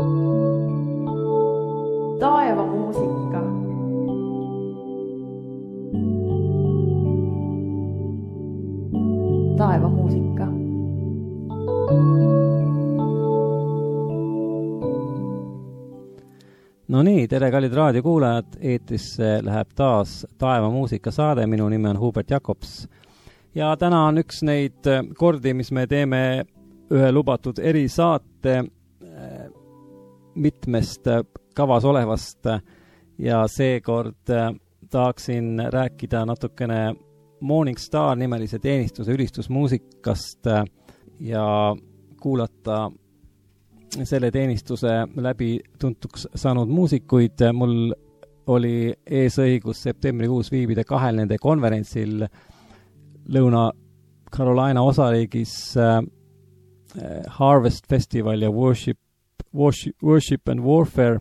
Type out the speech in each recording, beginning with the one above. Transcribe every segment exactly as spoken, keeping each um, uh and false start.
Taevamuusika. Taevamuusika. No nii, tere kallid raadiokuulajad, eetrisse läheb taas Taevamuusika saade, minu nimi on Hubert Jakobs. Ja täna on üks neid kordi, mis me teeme ühe lubatud erisaate mitmest kavas olevast ja seekord tahaksin rääkida natukene Morning Star nimelise teenistuse ülistusmuusikast ja kuulata selle teenistuse läbi tuntuks saanud muusikuid. Mul oli eesõigus septembrikuus viibida kahel nende konverentsil Lõuna-Carolina osariigis äh, Harvest Festival ja Worship, Worship, Worship and Warfare.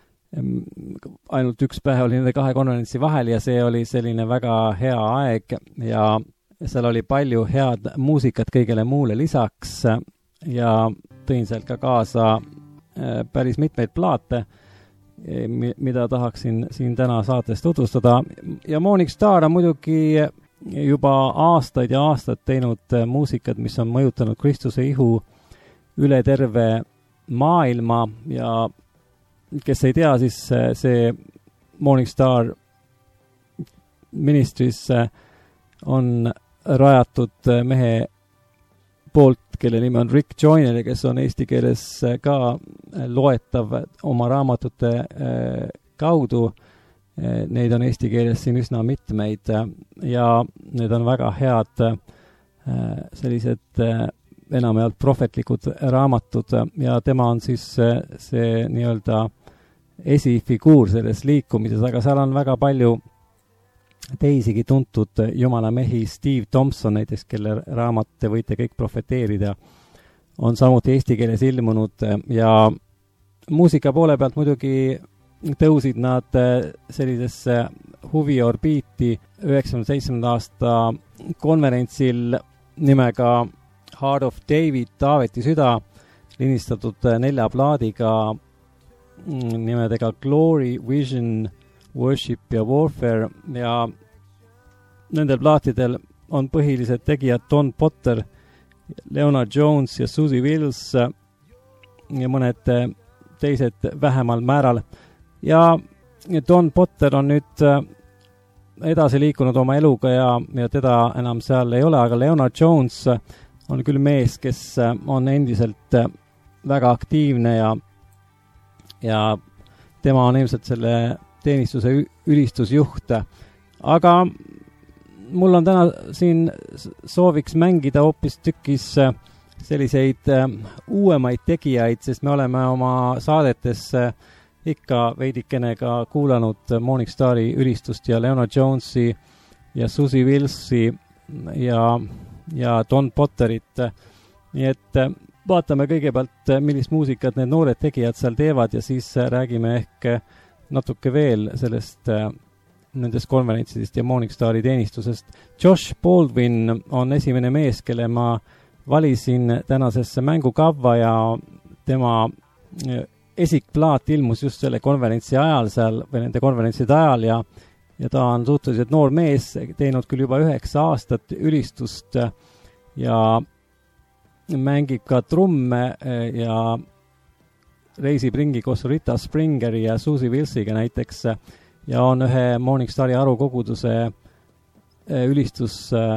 Ainult üks päev oli nende kahe konverentsi vahel ja see oli selline väga hea aeg ja seal oli palju head muusikat kõigele muule lisaks ja tõin sealt ka kaasa päris mitmeid plaate, mida tahaksin siin täna saates tutvustada. Ja Morning Star on muidugi juba aastaid ja aastaid teinud muusikat, mis on mõjutanud Kristuse ihu üle terve maailma ja kes ei tea, siis see Morning Star Ministries on rajatud mehe poolt, kelle nimi on Rick Joyner, kes on eesti keeles ka loetav oma raamatute kaudu. Neid on eesti keeles siin üsna mitmeid ja need on väga head sellised enamjaolt prohvetlikud raamatud ja tema on siis see nii-öelda esifiguur selles liikumises, aga seal on väga palju teisigi tuntud jumala mehi. Steve Thompson näiteks, kelle raamat te võite kõik profeteerida, on samuti eesti keeles ilmunud ja muusika poole pealt muidugi tõusid nad sellisesse huviorbiiti üheksakümne seitsmenda aasta konverentsil nimega Heart of David, Taaveti süda, linistatud nelja plaadiga nimedega Glory, Vision, Worship ja Warfare ja nendel plaatidel on põhilised tegijad Don Potter, Leonard Jones ja Susie Wills ja mõned teised vähemal määral. Ja Don Potter on nüüd edasi liikunud oma eluga ja, ja teda enam seal ei ole, aga Leonard Jones on küll mees, kes on endiselt väga aktiivne ja, ja tema on ilmselt selle teenistuse ülistusjuht. Aga mul on täna siin sooviks mängida hoopis tükis selliseid uuemaid tegijaid, sest me oleme oma saadetes ikka veidikene ka kuulanud Morning Stari ülistust ja Leonard Jonesi ja Susie Willsi ja, ja Don Potterit. Nii et vaatame kõigepealt, millist muusikat need noored tegijad seal teevad ja siis räägime ehk natuke veel sellest nendest konverentsidest ja Morning Stari teenistusest. Josh Baldwin on esimene mees, kelle ma valisin tänasesse mängukavva ja tema esikplaat ilmus just selle konverentsi ajal seal või nende konverentside ajal ja, ja ta on suhteliselt noor mees, teinud küll juba üheksa aastat ülistust ja mängib ka trumme ja reisib ringi koos Rita Springeri ja Susie Willsiga näiteks ja on ühe Morning Stari arukoguduse ülistusjuht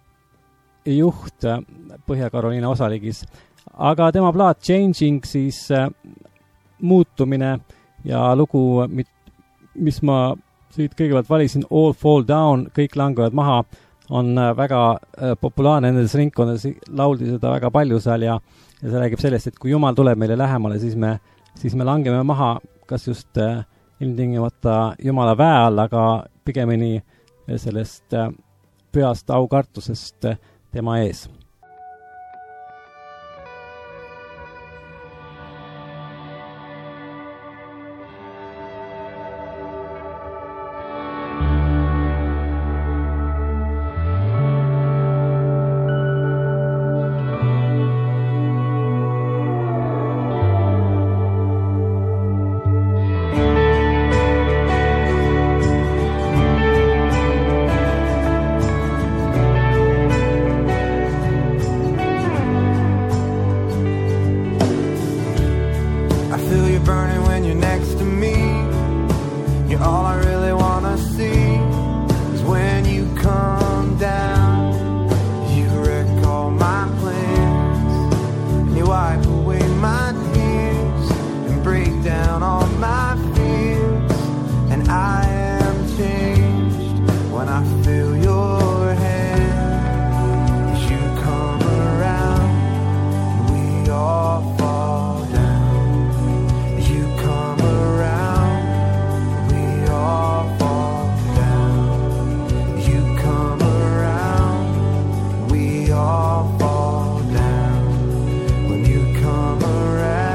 Põhja-Carolina osariigis. Aga tema plaat Changing, siis muutumine ja lugu, mis ma siit kõigepealt valisin, All Fall Down, kõik langevad maha, on väga populaarne nendes ringkondades, lauldi seda väga palju seal ja, ja see räägib sellest, et kui Jumal tuleb meile lähemale, siis me siis me langeme maha, kas just äh, ilmtingimata Jumala väe all, aga pigemini sellest äh, pühast aukartusest äh, tema ees. burning when you're next to me. You're all I really wanna see. Is when you come down, you wreck all my plans, and you wipe away my tears and break down all my fears. And I am changed when I feel your hand. As you come around, we all fall down. As you come around, we all fall down. As you come around, we all fall down. When you come around.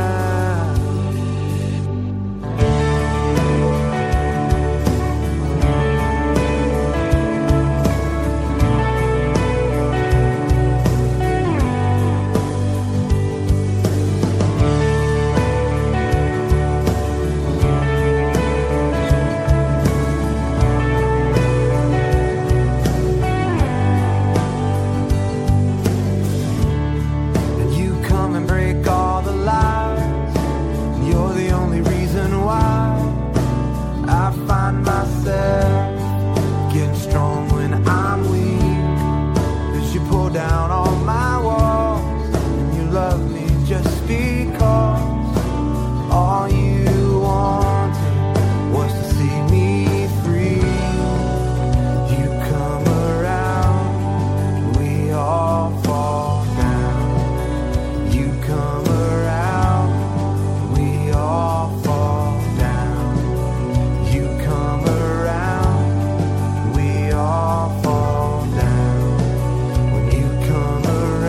And you come and break all the lies. And you're the only reason why I find myself getting strong when I'm weak. 'Cause you pull down all my walls, and you love me just because all you wanted was to see me free. You come around, we all fall down. You come around, we all fall down. You come around, we all fall down. When you come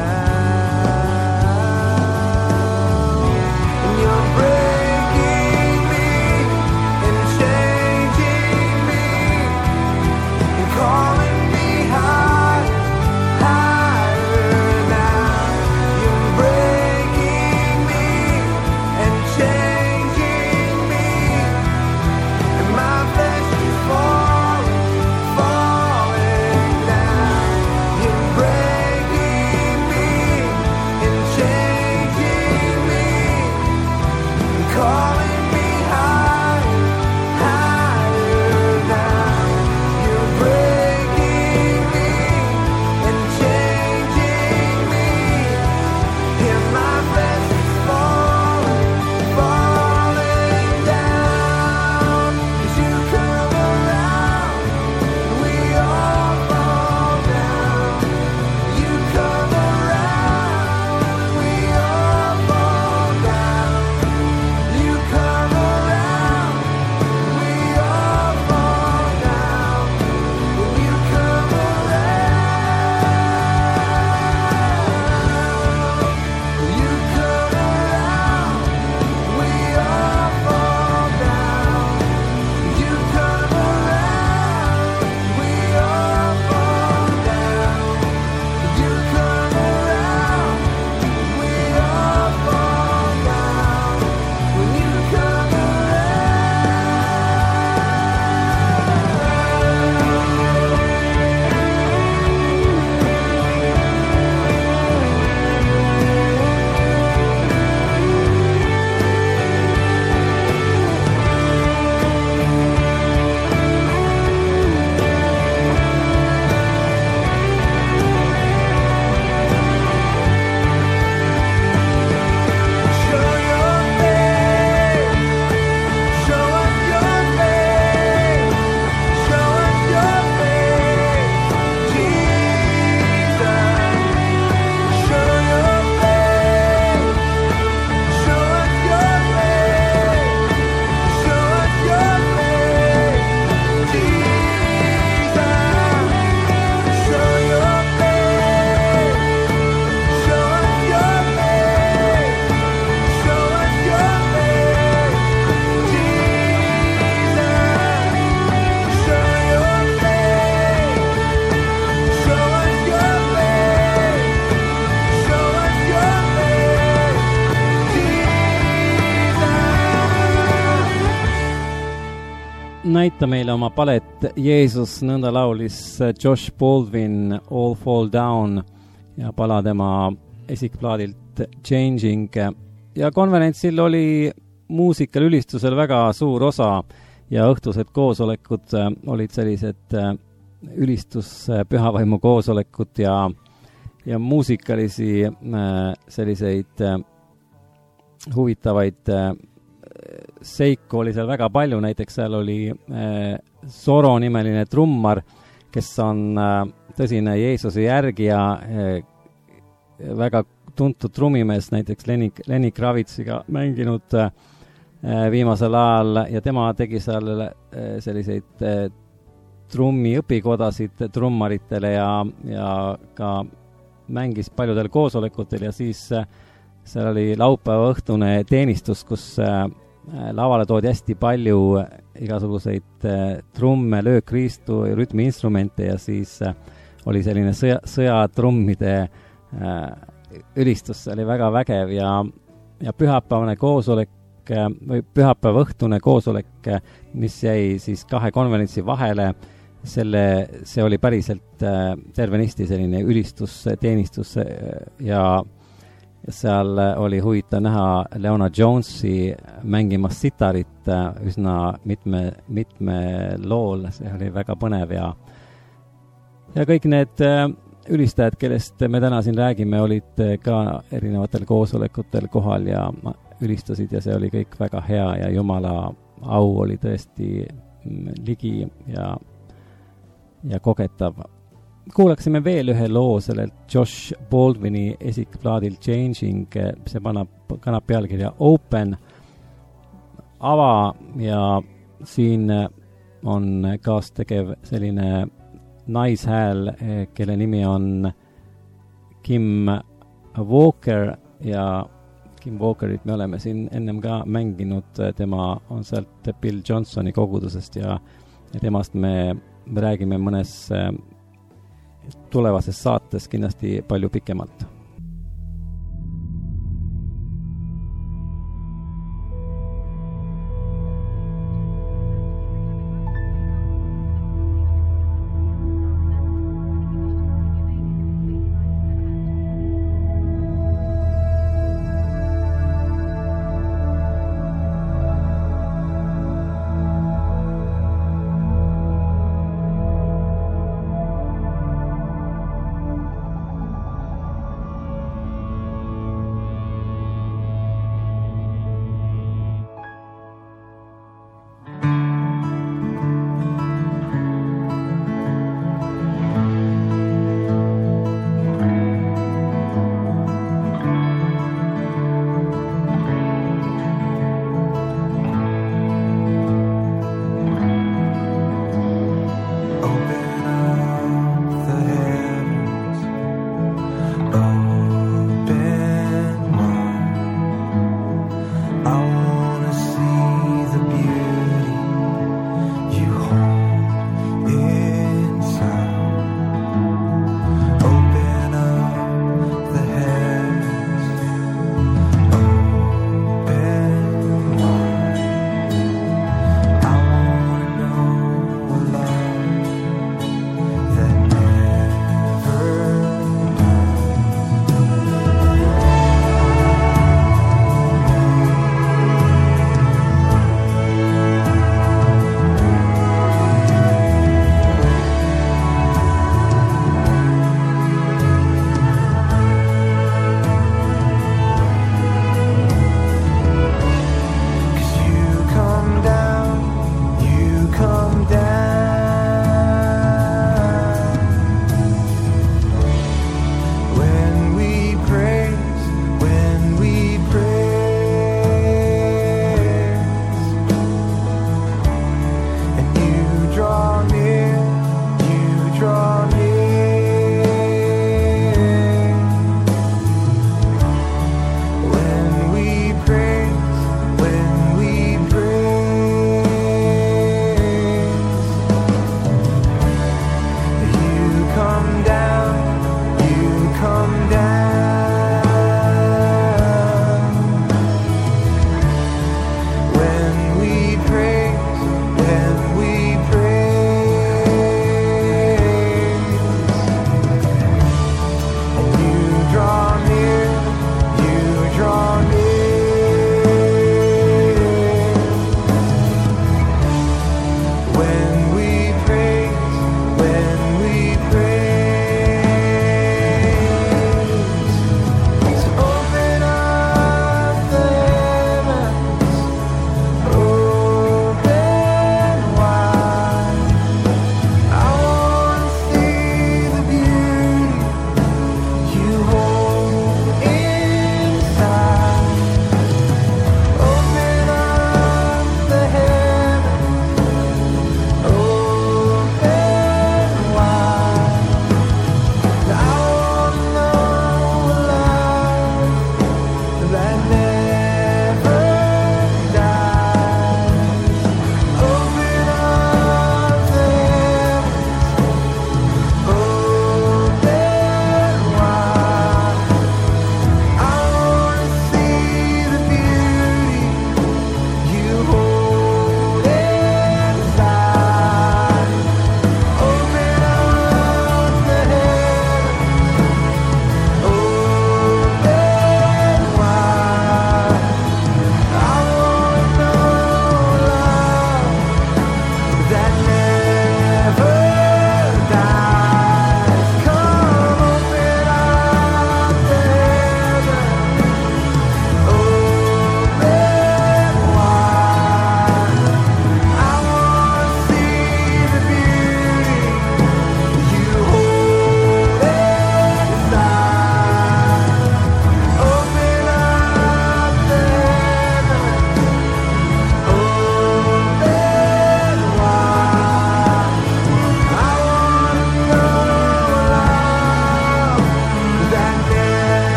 around, and you're breaking me and changing me and calling me high, higher now. You're breaking me and changing me, and my flesh is falling, falling down. You're breaking me and changing me, and calling me higher, higher now. You're breaking me and changing me, and my flesh is falling, falling down. As you come around, we all fall down. You come around, we all fall down. You come around, we all fall down. When you come around, you come around, we all fall down. You come around, we all fall down. You come around, we all fall down. When you come show your face, show us your face, show us your face, Jesus. Show your face, show us your face, show us your face, Jesus. Show your face, show us your face, show us your face, Jesus. Show your face, show us your face, show us your face, Jesus. näita meile oma palet, Jeesus, nõnda laulis Josh Baldwin All Fall Down ja pala tema esikplaadilt Changing. Ja konverentsil oli muusikal ülistusel väga suur osa ja õhtused koosolekud äh, olid sellised äh, ülistus äh, pühavaimu koosolekud ja, ja muusikalisi äh, selliseid äh, huvitavaid äh, seiku oli seal väga palju, näiteks seal oli äh, Soro nimeline trummar, kes on äh, tõsine Jeesuse järgija, äh, väga tuntud trummimees, näiteks Lenny, Lenny Kravitsiga mänginud äh, viimasel ajal ja tema tegi seal äh, selliseid äh, trummiõpikodasid trummaritele ja, ja ka mängis paljudel koosolekutel ja siis äh, seal oli laupäeva õhtune teenistus, kus äh, lavale toodi hästi palju igasuguseid äh, trumme, löökriistu, rütmiinstrumente ja siis äh, oli selline sõja, sõjatrummide äh, ülistus, see oli väga vägev ja, ja pühapäevane koosolek või pühapäeva õhtune koosolek, mis jäi siis kahe konverentsi vahele, selle, see oli päriselt äh, tervenisti selline ülistusteenistus ja seal oli huvitav näha Leona Jonesi mängimas sitarit üsna mitme, mitme lool, see oli väga põnev ja ja kõik need äh, ülistajad, kellest me täna siin räägime, olid ka erinevatel koosolekutel kohal ja ülistasid ja see oli kõik väga hea ja Jumala au oli tõesti ligi ja, ja kogetav. Kuulaksime veel ühe loo sellelt Josh Baldwini esikplaadil Changing, see panab, kannab pealkirja Open, ava ja siin on kaastegev selline naishääl, kelle nimi on Kim Walker ja Kim Walkerit me oleme siin ennem ka mänginud, tema on sealt Bill Johnsoni kogudusest ja, ja temast me, me räägime mõnes tulevases saates kindlasti palju pikemalt.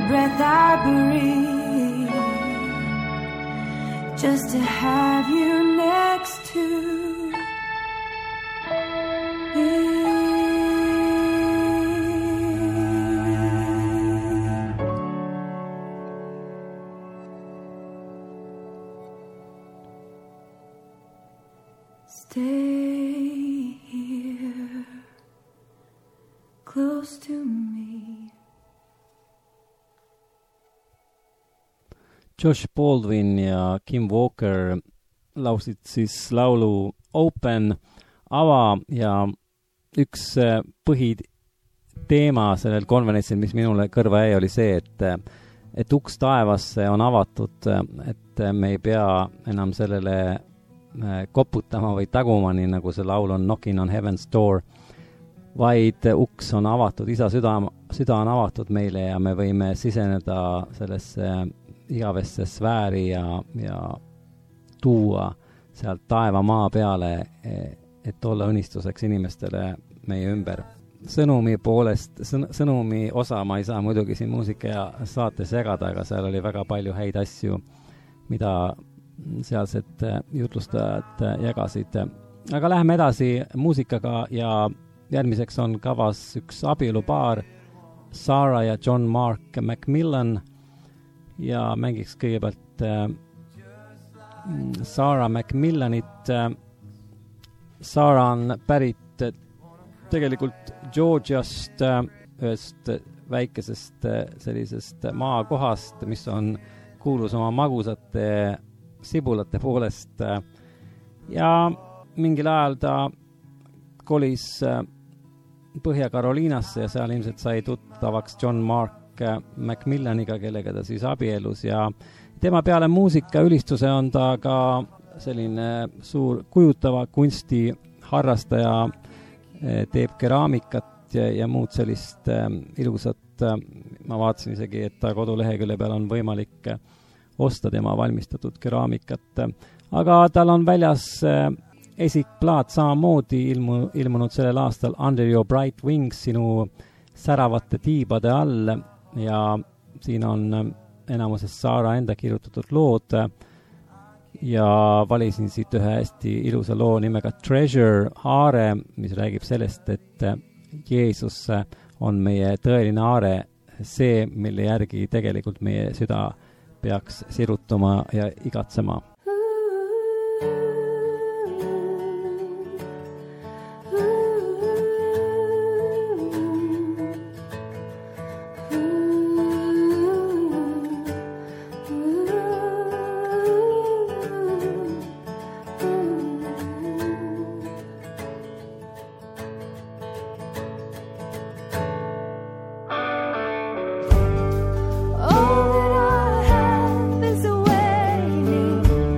breath I breathe, just to have you next to me. Stay here, close to me. Josh Baldwin ja Kim Walker laulsid siis laulu Open, ava, ja üks põhiteema sellel konverentsil, mis minule kõrva jäi, oli see, et, et uks taevasse on avatud, et me ei pea enam sellele koputama või taguma, nii nagu see laul on Knocking on Heaven's Door, vaid uks on avatud, isa süda, süda on avatud meile ja me võime siseneda sellesse igavesse sfääri ja, ja tuua sealt taeva maa peale, et olla õnnistuseks inimestele meie ümber. Sõnumi poolest, sõn, sõnumi osa ma ei saa muidugi siin muusika ja saates jagada, aga seal oli väga palju häid asju, mida sealsed jutlustajad jagasid. Aga läheme edasi muusikaga ja järgmiseks on kavas üks abielupaar, Sarah ja John Mark Macmillan, ja mängiks kõigepealt äh, Sarah Macmillanit. Sarah on pärit äh, tegelikult Georgiast, äh, ühest väikesest äh, sellisest maakohast, mis on kuulus oma magusate sibulate poolest, ja mingil ajal ta kolis Põhja-Karoliinasse ja seal ilmselt sai tuttavaks John Mark Macmillaniga, kellega ta siis abielus, ja tema peale muusika ülistuse on ta ka selline suur kujutava kunsti harrastaja, teeb keraamikat ja, ja muud sellist ilusat, ma vaatasin isegi, et ta kodulehekülje peal on võimalik osta tema valmistatud keraamikat. Aga tal on väljas esikplaat samamoodi ilmu, ilmunud sellel aastal Under Your Bright Wings, sinu säravate tiibade all, ja siin on enamuses Sarah enda kirjutatud lood, ja valisin siit ühe hästi ilusa loo nimega Treasure, aare, mis räägib sellest, et Jeesus on meie tõeline aare, see, mille järgi tegelikult meie süda peaks sirutuma ja igatsema. All that I have is waiting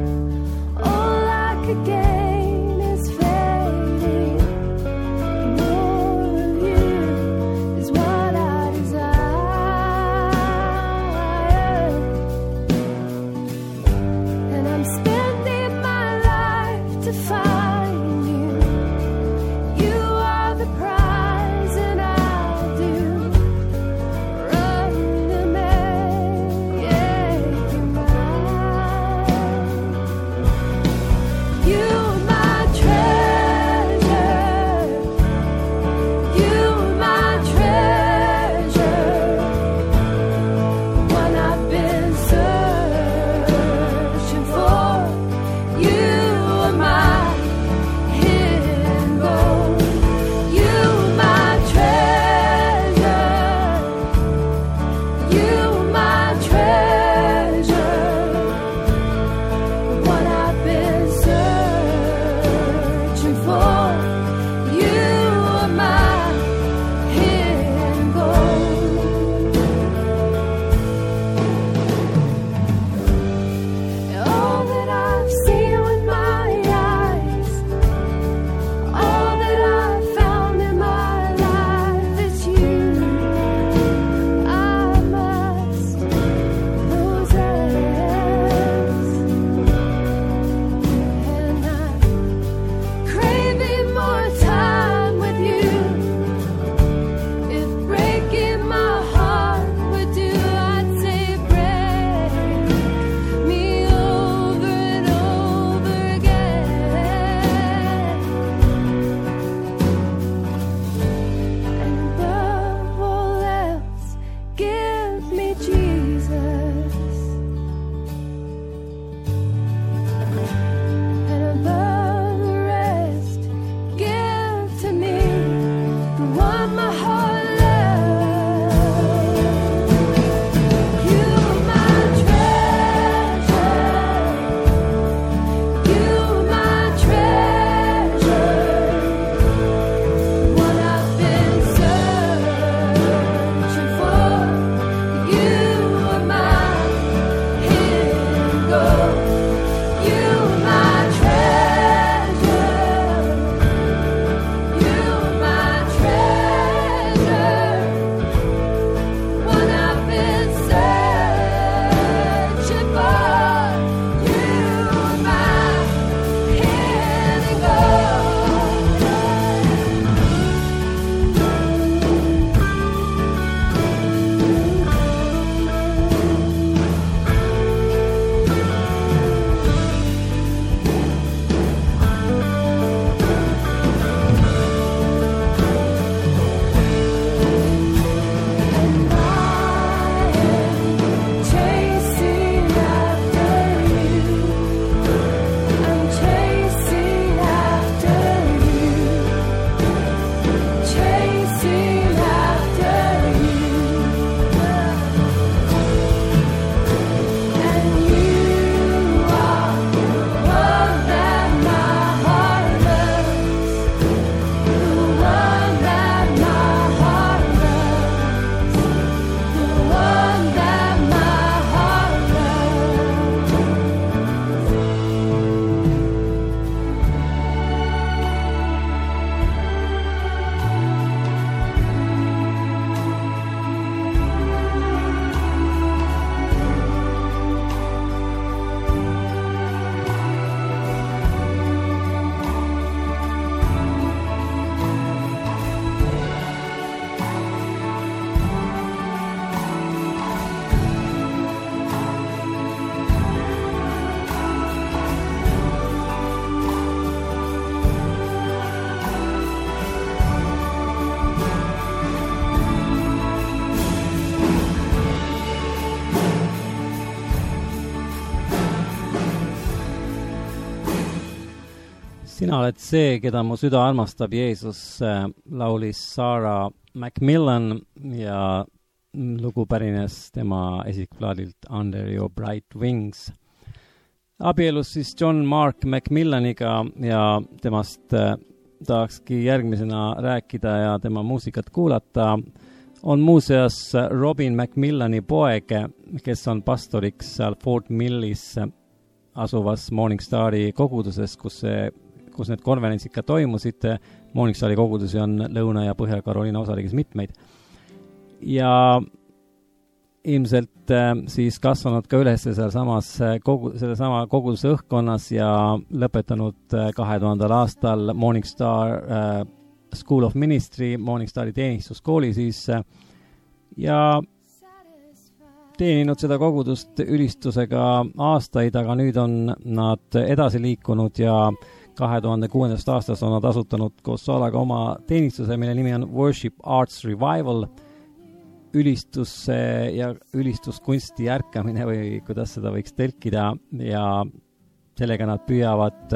Sina oled see, keda mu süda armastab, Jeesus, laulis Sarah McMillan ja lugu pärines tema esikplaadilt Under Your Bright Wings. Abielus siis John Mark McMillaniga ja temast tahakski järgmisena rääkida ja tema muusikat kuulata. On muuseas Robin McMillani poeg, kes on pastoriks seal Fort Millis asuvas Morningstari koguduses, kus see kus need konverentsid ka toimusid. Morningstari kogudusi on Lõuna- ja Põhja-Carolina osariigis mitmeid. Ja ilmselt siis kasvanud ka üles seal samas kogu, selle sama koguduse õhkkonnas ja lõpetanud kahe tuhandel aastal Morningstar uh, School of Ministry, Morningstari teenistuskooli siis ja teeninud seda kogudust ülistusega aastaid, aga nüüd on nad edasi liikunud ja kahe tuhande kuuendast aastast on nad asutanud koos Saalaga oma teenistuse, mille nimi on Worship Arts Revival, ülistus ja ülistuskunsti ärkamine või kuidas seda võiks tõlkida ja sellega nad püüavad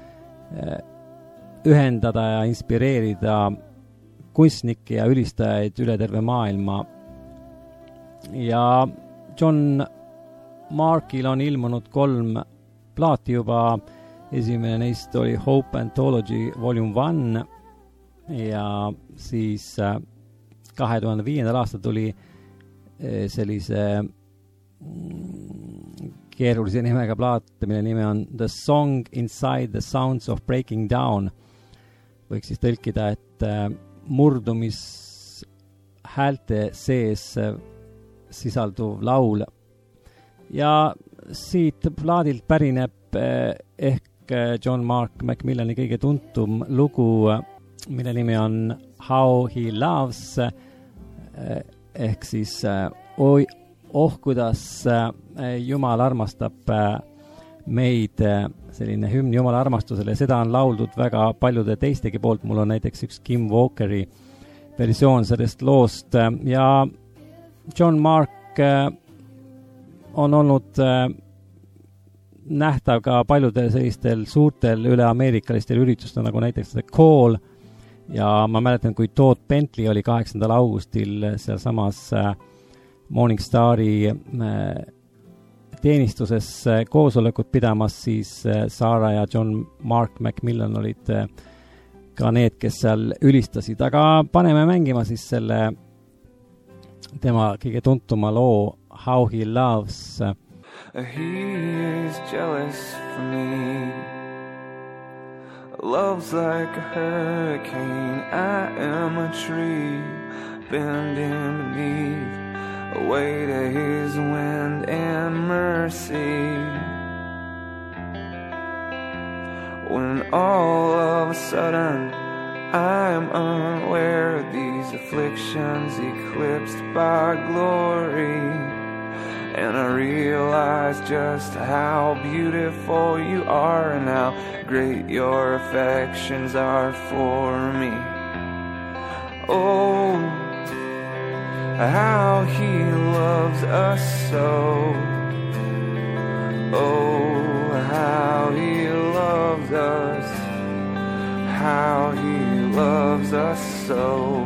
ühendada ja inspireerida kunstnikke ja ülistajaid üle terve maailma. Ja John Markil on ilmunud kolm plaati juba. Esimene neist oli Hope Anthology Volume one ja siis kahe tuhande viiendal aastal tuli sellise keerulise nimega plaat, mille nimi on The Song Inside the Sounds of Breaking Down. Võiks siis tõlkida, et murdumis häälte sees sisalduv laul. Ja siit plaadilt pärineb ehk John Mark McMillani kõige tuntum lugu, mille nimi on How He Loves, ehk siis oi, oh, kuidas Jumal armastab meid, selline hümn Jumala armastusele. Seda on lauldud väga paljude teistegi poolt. Mul on näiteks üks Kim Walkeri versioon sellest loost ja John Mark on olnud nähtav ka paljudel sellistel suurtel üle-ameerikalistel üritustel, nagu näiteks The Call ja ma mäletan, kui Todd Bentley oli kaheksandal augustil seal samas Morningstari teenistuses koosolekut pidamas, siis Sarah ja John Mark McMillan olid ka need, kes seal ülistasid, aga paneme mängima siis selle tema kõige tuntuma loo How He Loves. He is jealous for me. Love's like a hurricane. I am a tree bending beneath a weight of his wind and mercy. When all of a sudden I am unaware of these afflictions eclipsed by glory, and I realize just how beautiful you are and how great your affections are for me. Oh, how he loves us so. Oh, how he loves us. How he loves us so.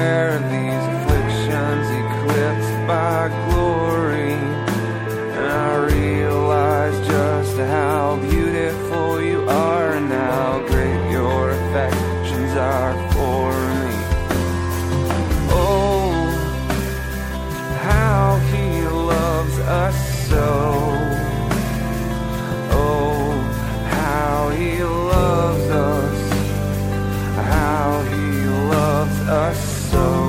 by glory, and I to how beautiful you are and how great your affections are for me. Oh, how he loves us so. Oh, how he loves us, how he loves us so.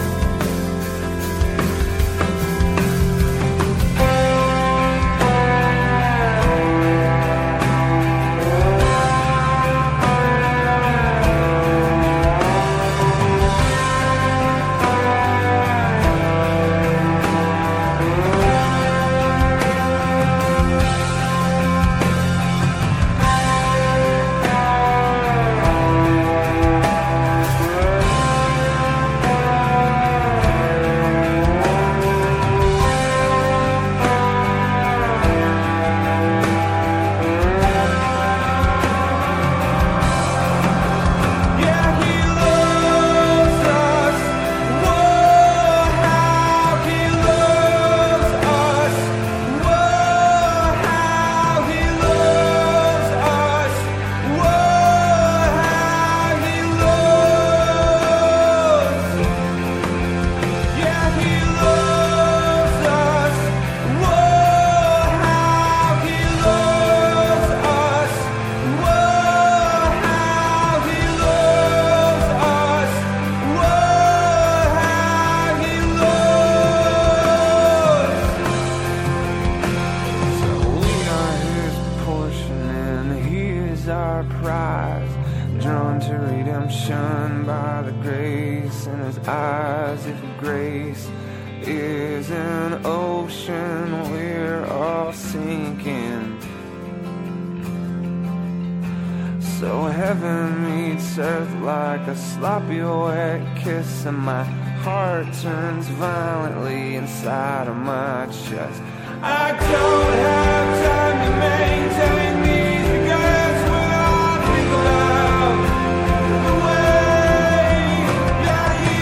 Sloppy wet kiss and my heart turns violently inside of my chest. I don't have time to maintain these regrets when I think about the way that he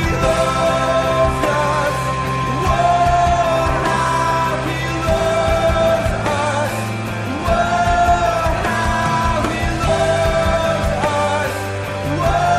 loves us. Whoa, how he loves us. Whoa, how he loves us. Whoa.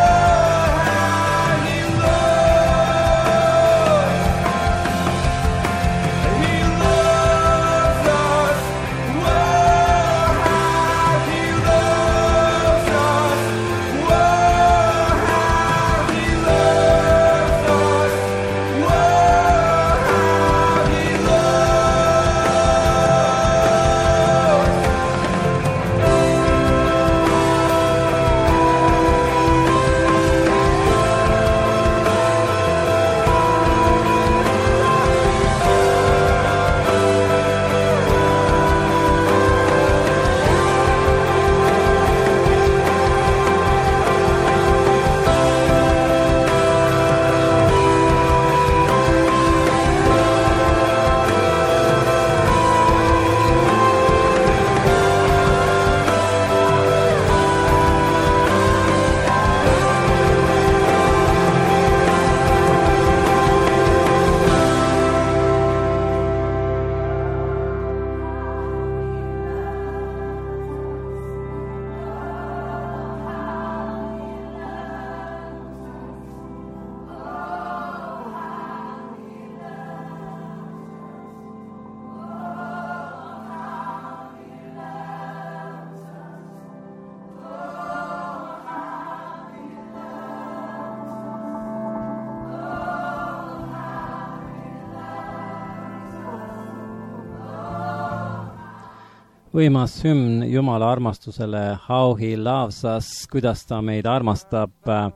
Võimas hümn Jumala armastusele, How he loves us, kuidas ta meid armastab,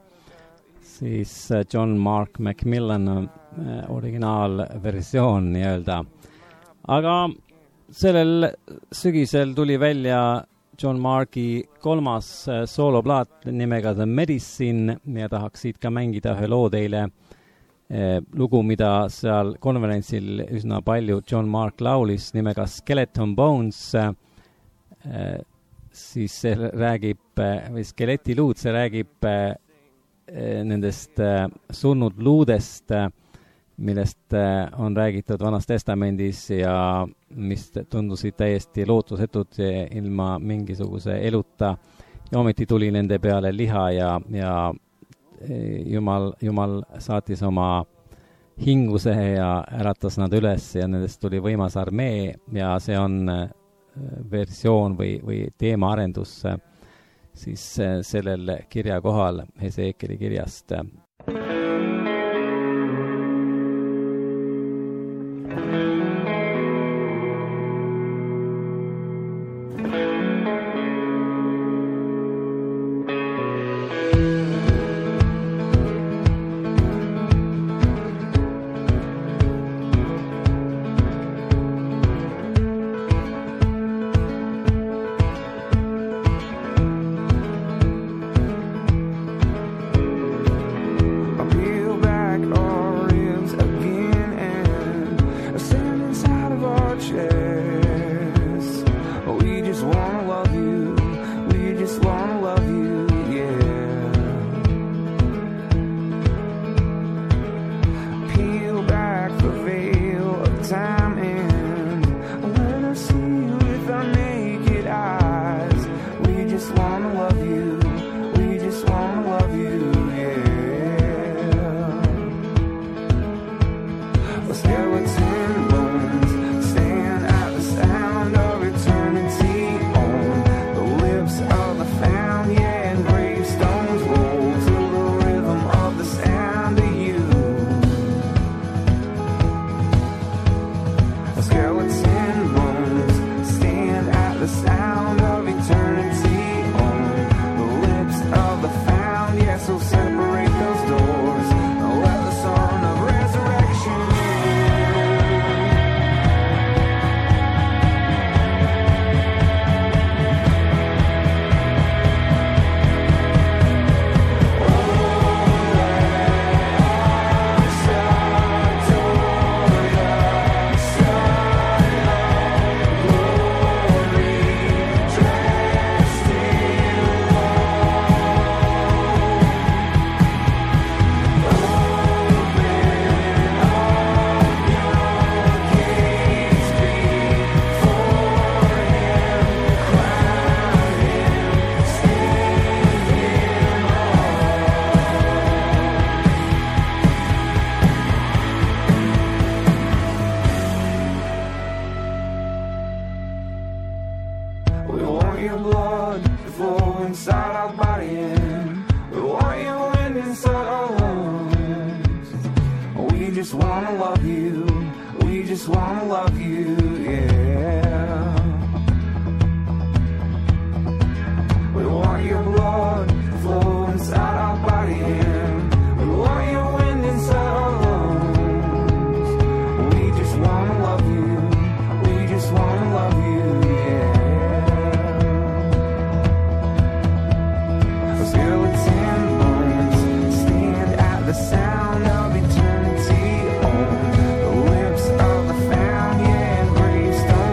siis John Mark Macmillan originaalversioon nii-öelda. Aga sellel sügisel tuli välja John Marki kolmas sooloplaat nimega The Medicine ja tahaks siit ka mängida ühe loo teile. Lugu, mida seal konverentsil üsna palju John Mark laulis nimega Skeleton Bones, siis see räägib, või skeletiluud, see räägib nendest surnud luudest, millest on räägitud Vanas Testamendis ja mis tundusid täiesti lootusetud ilma mingisuguse eluta. Ja ometi tuli nende peale liha ja, ja Jumal, Jumal saatis oma hingusehe ja äratas nad üles ja nendest tuli võimas armee ja see on versioon või, või teemaarendus siis sellel kirja kohal Heseekeli kirjast. Stone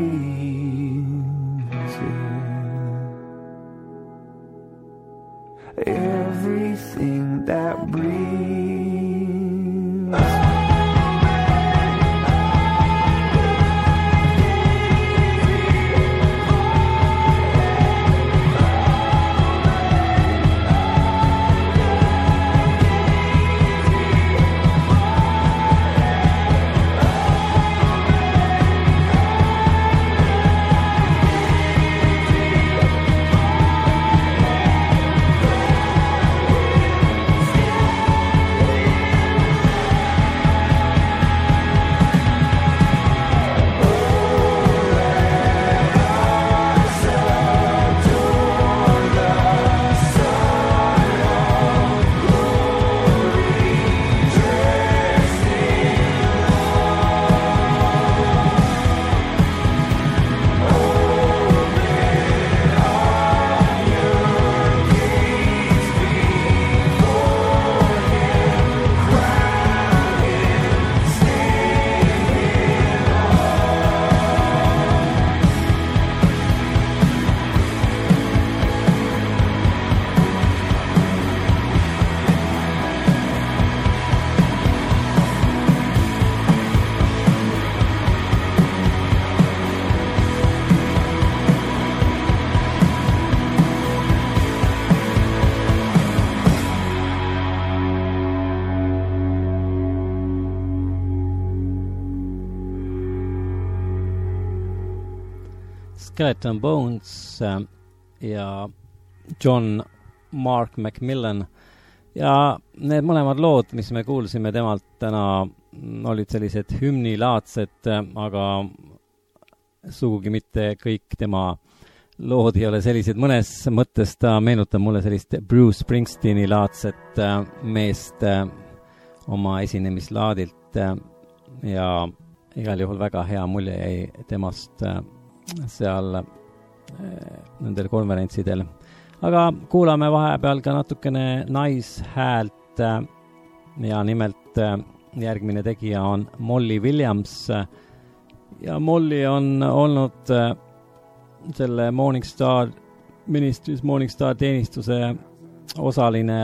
Everything that breathes. Skeleton Bones ja John Mark McMillan ja need mõlemad lood, mis me kuulsime temalt täna, olid sellised hümnilaadsed, aga sugugi mitte kõik tema lood ei ole sellised. Mõnes mõttes ta meenutab mulle sellist Bruce Springsteeni laadset meest oma esinemislaadilt ja igal juhul väga hea mulje jäi temast seal nendel konverentsidel. Aga kuulame vahepeal ka natukene naishäält ja nimelt järgmine tegija on Molly Williams ja Molly on olnud selle Morning Star Ministries, Morning Star teenistuse osaline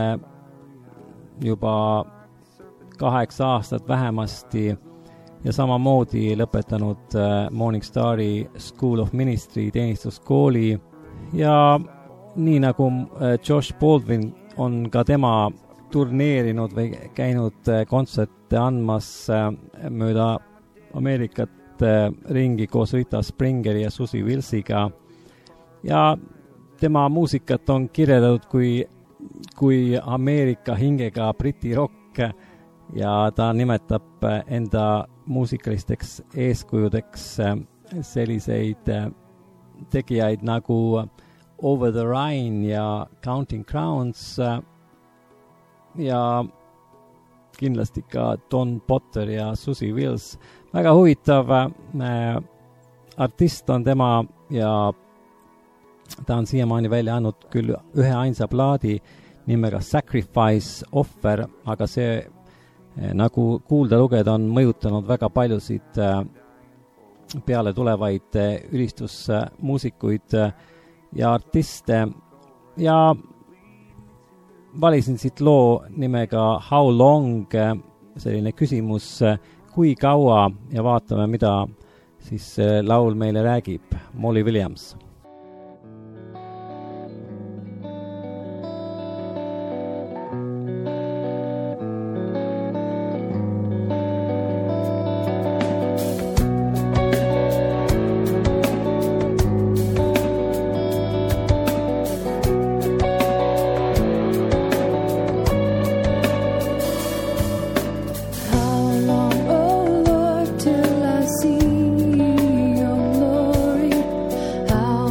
juba kaheksa aastat vähemasti ja samamoodi lõpetanud Morning Stari School of Ministry teenistuskooli ja nii nagu Josh Baldwin on ka tema turneerinud või käinud kontserte andmas mööda Ameerikat ringi koos Rita Springeri ja Susie Willsiga ja tema muusikat on kirjeldatud kui, kui Ameerika hingega briti rock ja ta nimetab enda muusikalisteks eeskujudeks selliseid tegijaid nagu Over the Rhine ja Counting Crowns ja kindlasti ka Don Potter ja Susie Wills. Väga huvitav artist on tema ja ta on siiamaani välja andnud küll ühe ainsa plaadi nimega Sacrifice Offer, aga see nagu kuulda lugeda on mõjutanud väga paljusid peale tulevaid ülistusmuusikuid ja artiste ja valisin siit loo nimega How Long, selline küsimus, kui kaua ja vaatame, mida siis laul meile räägib. Molly Williams. How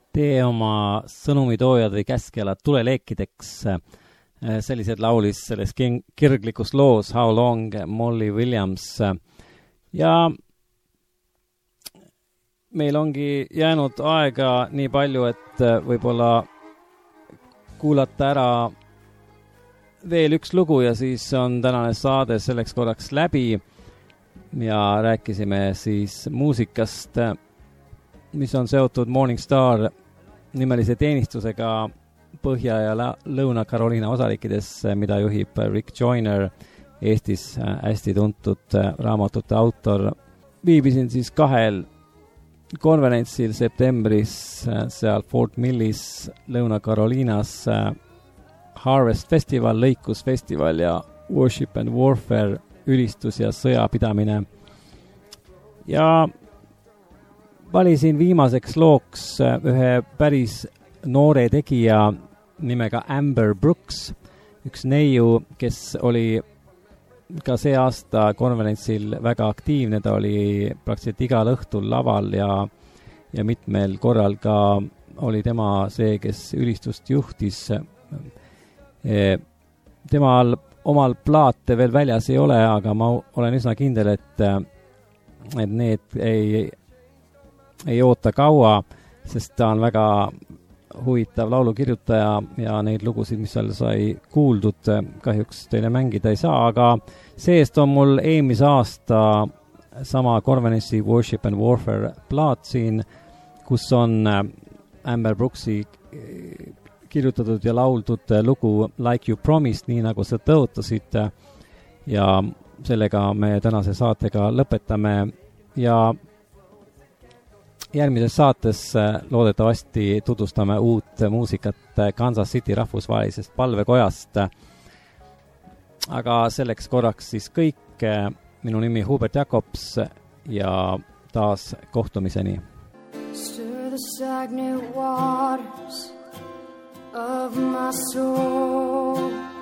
tee oma sõnumitoojad või käskjalad tuleleekideks. Sellised laulis selles kirglikus loos How Long Molly Williams. Ja meil ongi jäänud aega nii palju, et võib-olla kuulata ära veel üks lugu ja siis on tänane saade selleks korraks läbi ja rääkisime siis muusikast, mis on seotud Morning Star nimelise teenistusega Põhja- ja Lõuna-Carolina osariikides, mida juhib Rick Joyner, Eestis hästi tuntud raamatute autor. Viibisin siis kahel konverentsil septembris seal Fort Millis, Lõuna-Carolinas, Harvest Festival, lõikusfestival ja Worship and Warfare, ülistus ja sõjapidamine. Ja valisin viimaseks looks ühe päris noore tegija nimega Amber Brooks, üks neiu, kes oli ka see aasta konverentsil väga aktiivne, ta oli praktiliselt igal õhtul laval ja, ja mitmel korral ka oli tema see, kes ülistust juhtis. Temal omal plaate veel väljas ei ole, aga ma olen üsna kindel, et, et need ei, ei oota kaua, sest ta on väga huvitav laulukirjutaja ja neid lugusid, mis seal sai kuuldud, kahjuks teile mängida ei saa, aga seest on mul eelmise aasta sama konverentsi Worship and Warfare plaat siin, kus on Amber Brooksi kirjutatud ja lauldud lugu Like You Promised, nii nagu sa tõotasid, ja sellega me tänase saatega lõpetame ja järgmises saates loodetavasti tutvustame uut muusikat Kansas City rahvusvahelisest palvekojast. Aga selleks korraks siis kõik. Minu nimi Hubert Jakobs ja taas kohtumiseni. Stir the stagnant waters of my soul.